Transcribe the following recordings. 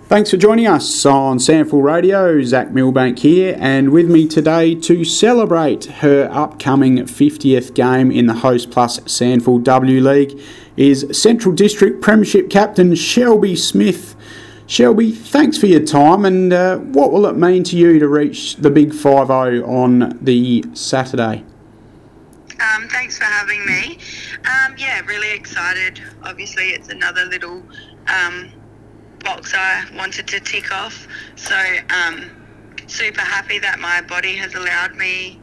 Thanks for joining us on SANFL Radio. Zach Milbank here, and with me today to celebrate her upcoming 50th game in the Host Plus SANFL W League is Central District Premiership Captain Shelby Smith. Shelby, thanks for your time, and what will it mean to you to reach the big 5-0 on the Saturday? Thanks for having me. Really excited. Obviously, it's another little box I wanted to tick off. So, super happy that my body has allowed me,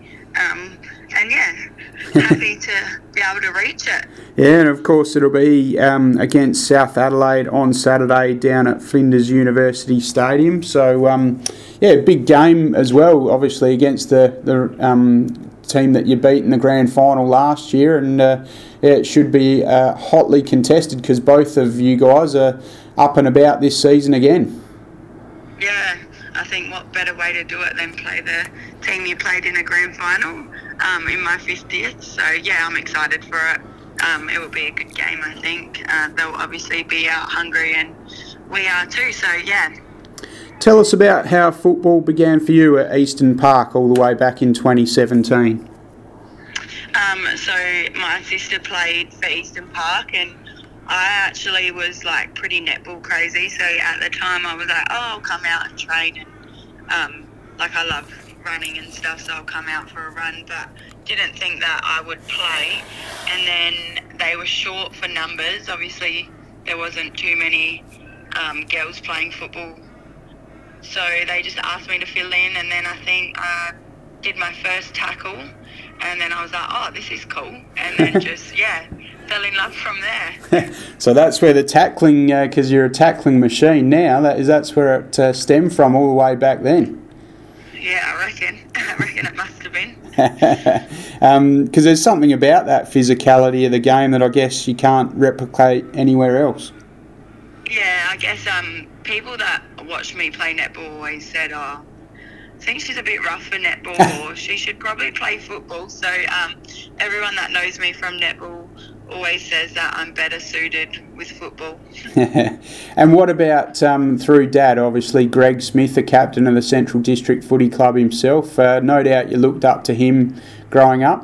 happy to be able to reach it. Yeah, and of course it'll be against South Adelaide on Saturday down at Flinders University Stadium. So, big game as well, obviously, against the team that you beat in the grand final last year, and it should be hotly contested because both of you guys are up and about this season again. Yeah, I think what better way to do it than play the team you played in a grand final in my 50th. So I'm excited for it. It will be a good game, I think. They'll obviously be out hungry, and we are too, so yeah. Tell us about how football began for you at Eastern Park all the way back in 2017. So my sister played for Eastern Park, and I actually was like pretty netball crazy. So at the time I was like, I'll come out and train, and I love running and stuff, so I'll come out for a run, but didn't think that I would play. And then they were short for numbers. Obviously there wasn't too many girls playing football, so they just asked me to fill in, and then I think I did my first tackle, and then I was like, this is cool, and then just fell in love from there. So that's where the tackling, because you're a tackling machine now, that's where it stemmed from all the way back then. Yeah, I reckon it must have been. Because there's something about that physicality of the game that I guess you can't replicate anywhere else. Yeah, I guess people that watch me play netball always said, I think she's a bit rough for netball, or she should probably play football. So everyone that knows me from netball always says that I'm better suited with football. And what about through Dad? Obviously, Greg Smith, the captain of the Central District Footy Club himself. No doubt you looked up to him growing up.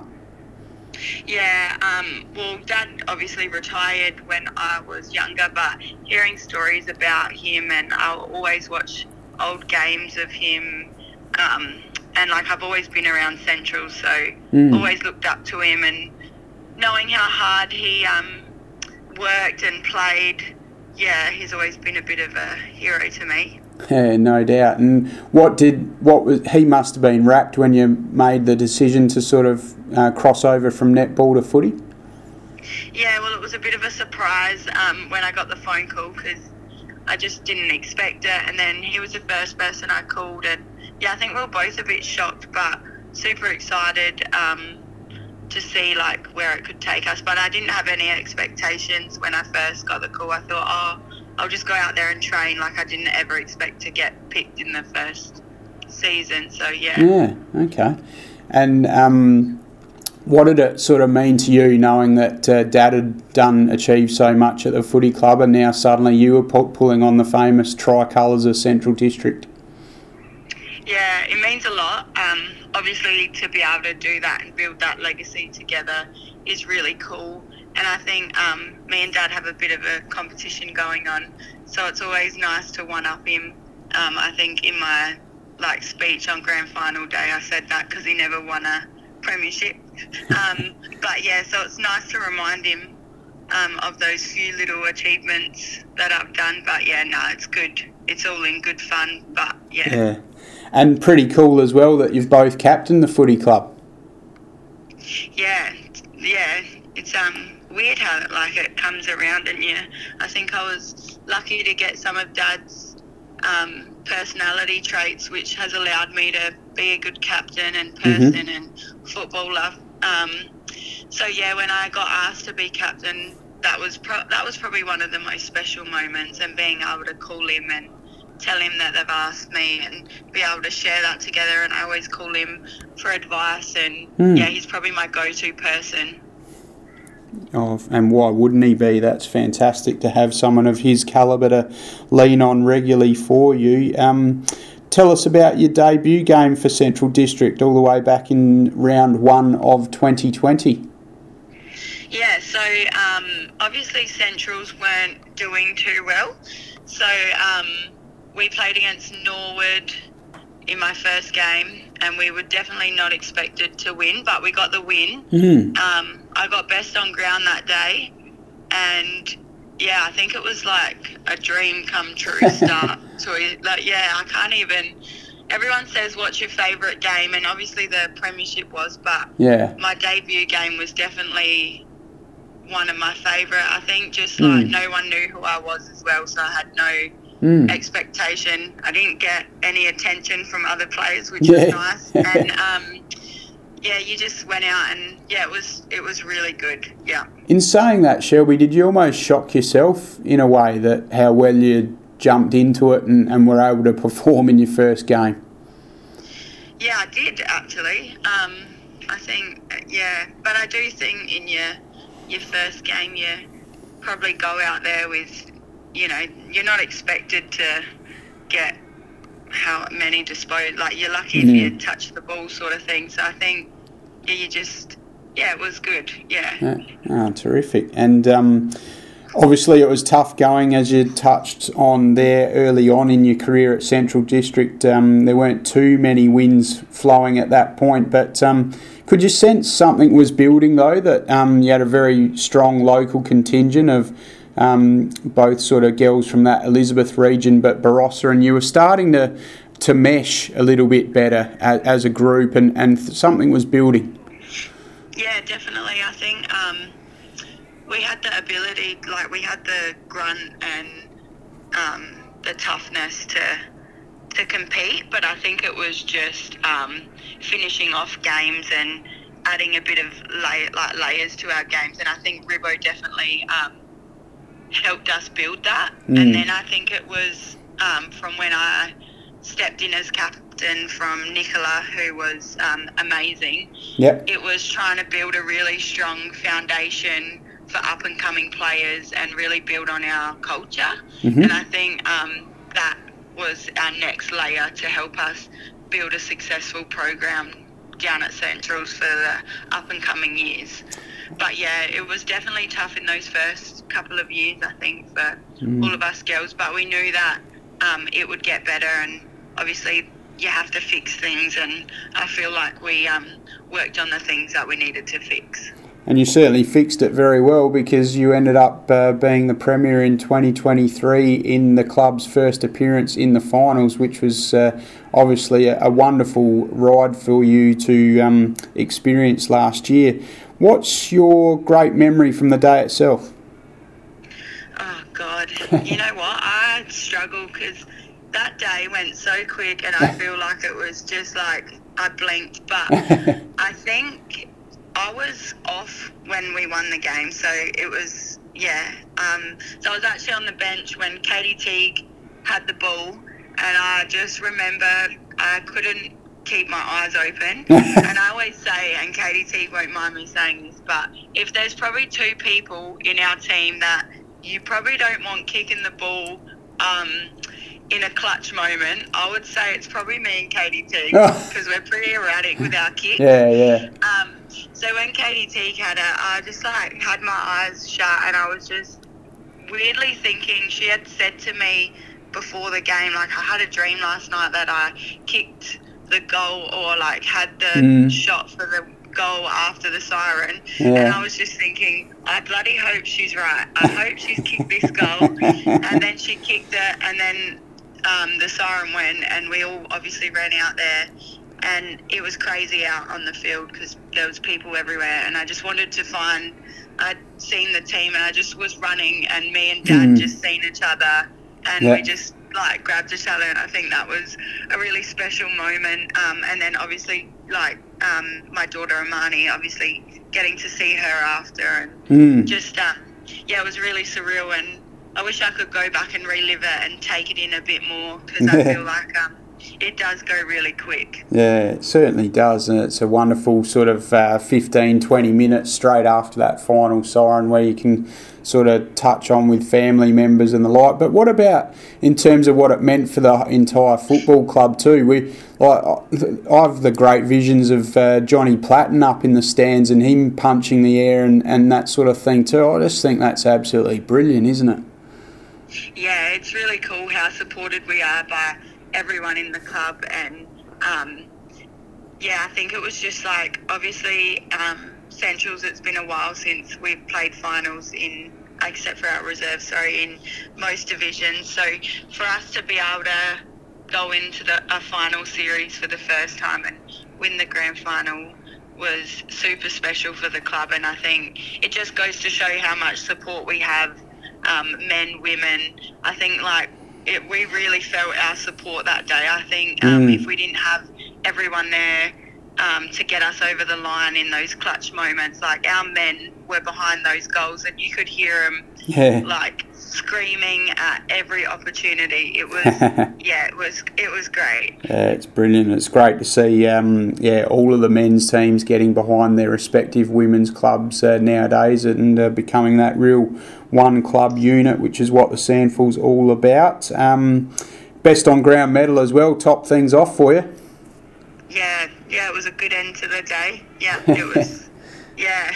Yeah, Dad obviously retired when I was younger, but hearing stories about him, and I'll always watch old games of him, and I've always been around Central, so always looked up to him, and knowing how hard he worked and played, he's always been a bit of a hero to me. Yeah, no doubt. And he must have been rapt when you made the decision to sort of cross over from netball to footy? Yeah, well, it was a bit of a surprise when I got the phone call, because I just didn't expect it, and then he was the first person I called, and I think we were both a bit shocked, but super excited to see where it could take us. But I didn't have any expectations when I first got the call. I thought, I'll just go out there and train. I didn't ever expect to get picked in the first season. So yeah, okay. And what did it sort of mean to you, knowing that Dad had achieved so much at the footy club, and now suddenly you were pulling on the famous tricolours of Central District? Yeah, it means a lot. Obviously, to be able to do that and build that legacy together is really cool. And I think me and Dad have a bit of a competition going on, so it's always nice to one-up him. I think in my speech on grand final day, I said that because he never won a premiership. So it's nice to remind him of those few little achievements that I've done. But it's good. It's all in good fun. But yeah. And pretty cool as well that you've both captained the footy club. Yeah. It's weird how it comes around, and I think I was lucky to get some of Dad's personality traits, which has allowed me to be a good captain and person and footballer. When I got asked to be captain, that was probably one of the most special moments, and being able to call him and tell him that they've asked me and be able to share that together. And I always call him for advice, and he's probably my go-to person. Oh, and why wouldn't he be? That's fantastic to have someone of his calibre to lean on regularly for you. Tell us about your debut game for Central District all the way back in round 1 of 2020. Yeah, so obviously Centrals weren't doing too well. So we played against Norwood in my first game, and we were definitely not expected to win, but we got the win. Mm. I got best on ground that day, and yeah, I think it was like a dream come true start. I can't even. Everyone says, what's your favourite game? And obviously the premiership was, but my debut game was definitely one of my favourite. I think just like no one knew who I was as well, so I had no expectation. I didn't get any attention from other players, which was nice. And you just went out and it was really good. Yeah. In saying that, Shelby, did you almost shock yourself in a way that how well you jumped into it and were able to perform in your first game? Yeah, I did actually. I think but I do think in your first game you probably go out there with, you're not expected to get how many dispose, like you're lucky if you touch the ball sort of thing. So I think it was good. Terrific. And obviously it was tough going, as you touched on there early on in your career at Central District. There weren't too many wins flowing at that point, but could you sense something was building though, that you had a very strong local contingent of both sort of girls from that Elizabeth region, but Barossa, and you were starting to mesh a little bit better as a group, and something was building? Yeah, definitely. I think we had the ability, like we had the grunt and the toughness to compete, but I think it was just finishing off games and adding a bit of layers to our games, and I think Ribbo definitely helped us build that. And then I think it was from when I stepped in as captain from Nicola, who was amazing. It was trying to build a really strong foundation for up and coming players and really build on our culture. And I think that was our next layer to help us build a successful program down at Centrals for the up and coming years. But yeah, it was definitely tough in those first couple of years, I think, for all of us girls, but we knew that it would get better, and obviously you have to fix things, and I feel like we worked on the things that we needed to fix. And you certainly fixed it very well, because you ended up being the Premier in 2023 in the club's first appearance in the finals, which was obviously a wonderful ride for you to experience last year. What's your great memory from the day itself? Oh, God. You know what? I struggle because that day went so quick, and I feel like it was just like I blinked. But I think I was off when we won the game, so it was, so I was actually on the bench when Katie Teague had the ball, and I just remember I couldn't keep my eyes open. And I always say, and Katie Teague won't mind me saying this, but if there's probably two people in our team that you probably don't want kicking the ball in a clutch moment, I would say it's probably me and Katie Teague, because we're pretty erratic with our kicks. So when Katie Teague had it, I just had my eyes shut, and I was just weirdly thinking, she had said to me before the game, I had a dream last night that I kicked the goal, or had the shot for the goal after the siren, and I was just thinking, I bloody hope she's right. I hope she's kicked this goal. And then she kicked it, and then the siren went, and we all obviously ran out there, and it was crazy out on the field because there was people everywhere, and I just wanted to find, I'd seen the team, and I just was running, and me and Dad just seen each other, and we just grabbed each other, and I think that was a really special moment. And then obviously my daughter Amani, obviously getting to see her after, and just it was really surreal, and I wish I could go back and relive it and take it in a bit more, because I feel like it does go really quick. Yeah, it certainly does, and it's a wonderful sort of 15, 20 minutes straight after that final siren where you can sort of touch on with family members and the like. But what about in terms of what it meant for the entire football club too? I've the great visions of Johnny Platten up in the stands and him punching the air and that sort of thing too. I just think that's absolutely brilliant, isn't it? Yeah, it's really cool how supported we are by everyone in the club, and I think it was just like, obviously Centrals, it's been a while since we've played finals except for our reserves, in most divisions. So for us to be able to go into a final series for the first time and win the grand final was super special for the club, and I think it just goes to show how much support we have, men, women. I think we really felt our support that day. I think if we didn't have everyone there to get us over the line in those clutch moments, our men were behind those goals, and you could hear them screaming at every opportunity. It was it was great. Yeah, it's brilliant. It's great to see all of the men's teams getting behind their respective women's clubs nowadays, and becoming that real one club unit, which is what the SANFL's all about. Best on ground medal as well, top things off for you. Yeah, it was a good end to the day. Yeah, it was. Yeah.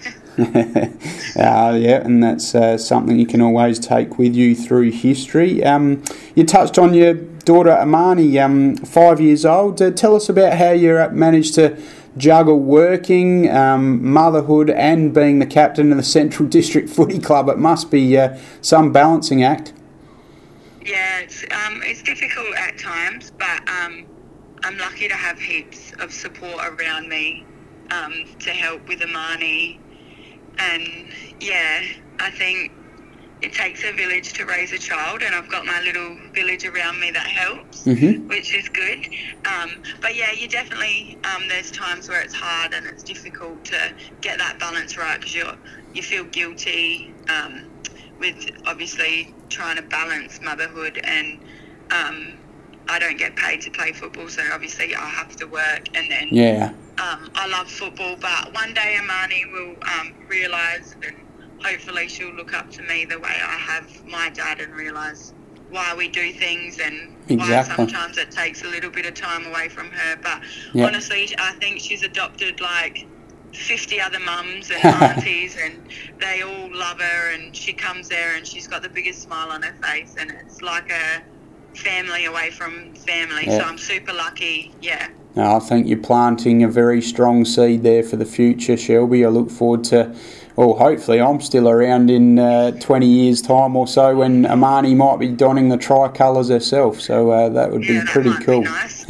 And that's something you can always take with you through history. You touched on your daughter Amani, 5 years old. Tell us about how you managed to juggle working, motherhood, and being the captain of the Central District Footy Club. It must be some balancing act. Yeah, it's difficult at times, but I'm lucky to have heaps of support around me to help with Amani. And I think it takes a village to raise a child, and I've got my little village around me that helps, which is good. But you definitely, there's times where it's hard and it's difficult to get that balance right, because you feel guilty with obviously trying to balance motherhood, and I don't get paid to play football, so obviously I have to work, and then I love football, but one day Amani will realise, and hopefully she'll look up to me the way I have my dad, and realise why we do things, and why sometimes it takes a little bit of time away from her. But honestly, I think she's adopted 50 other mums and aunties, and they all love her, and she comes there and she's got the biggest smile on her face, and it's like a family away from family. So I'm super lucky. I think you're planting a very strong seed there for the future, Shelby. I look forward to, hopefully I'm still around in 20 years' time or so when Amani might be donning the tricolours herself. So that would be pretty cool. Be nice.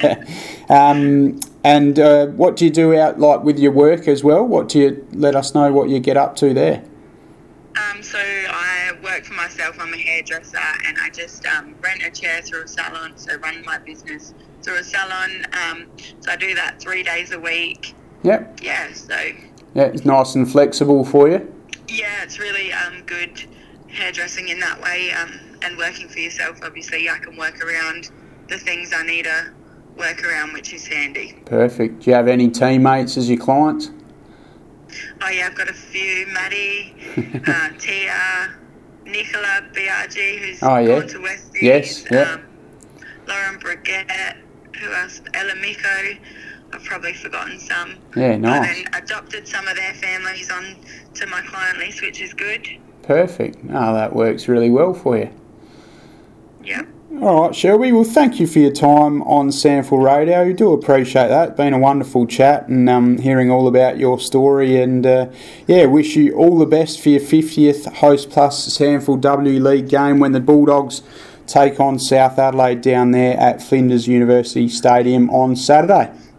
And what do you do out with your work as well? What do you let us know what you get up to there? So I work for myself. I'm a hairdresser, and I just rent a chair through a salon. So run my business through a salon. So I do that 3 days a week. Yep. Yeah. So. Yeah, it's nice and flexible for you. Yeah, it's really good hairdressing in that way. And working for yourself, obviously, I can work around the things I need to work around, which is handy. Perfect. Do you have any teammates as your clients? Oh yeah, I've got a few. Maddie, Tia, Nicola BRG, who's gone to Westies. Yes, Lauren Brigette, who else? Ella Miko. I've probably forgotten some. Yeah, nice. And then adopted some of their families on to my client list, which is good. Perfect. That works really well for you. Yeah. All right, Shelby. Well, thank you for your time on SANFL Radio. We do appreciate that. It's been a wonderful chat, and hearing all about your story. And wish you all the best for your 50th Host Plus SANFL W League game when the Bulldogs take on South Adelaide down there at Flinders University Stadium on Saturday.